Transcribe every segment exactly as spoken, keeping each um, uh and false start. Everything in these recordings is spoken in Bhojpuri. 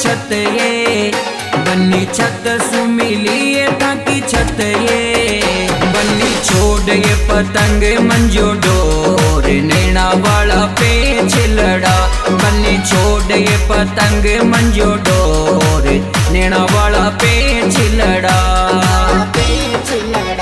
छत ये, बन्नी छत सुमिलिए था की छत ये। बन्नी छोड़ ये पतंग मंजो डोर, नैना वाला पेच लड़ा। बन्नी छोड़ ये पतंग मंजो डोर, नैना वाला पेच लड़ा। पेच लड़ा।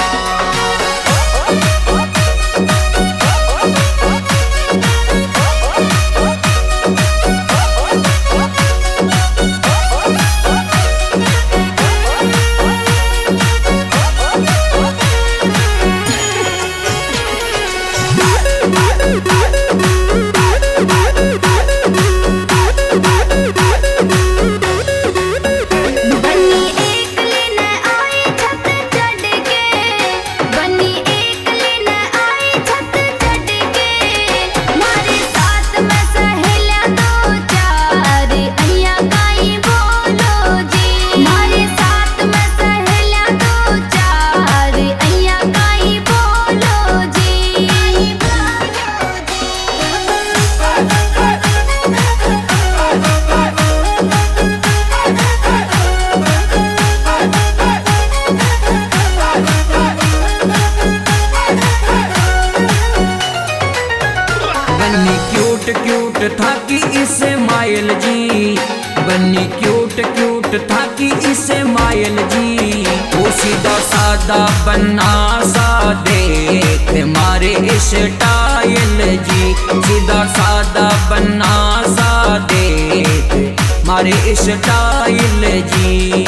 बन्नी क्यूट क्यूट था कि इसे मायल जी, बन्नी क्यूट क्यूट था कि इसे मायल जी। वो सीधा सादा बन्ना सा देख मारे स्टाइल जी, सीधा सादा बन्ना सा देख मारे स्टाइल जी।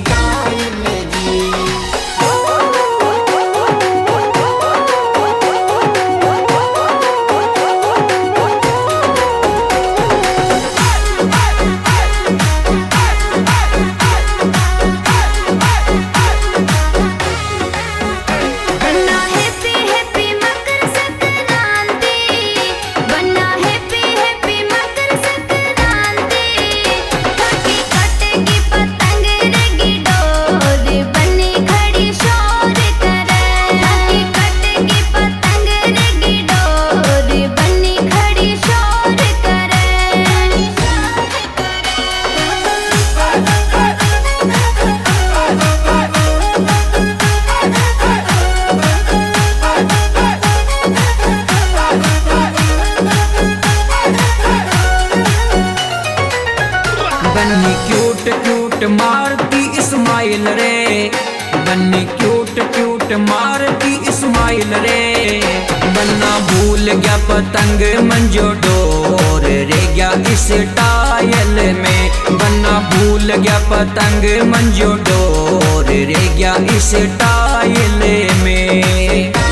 बन्नी क्यूट क्यूट मारती इस्माइल रे, बन्नी क्यूट क्यूट मारती इस्माइल रे। बन्ना भूल गया पतंग मंजो डोर, रे गया इस टायल में। बन्ना भूल गया पतंग मंजो डोर, रे गया इस टायल में।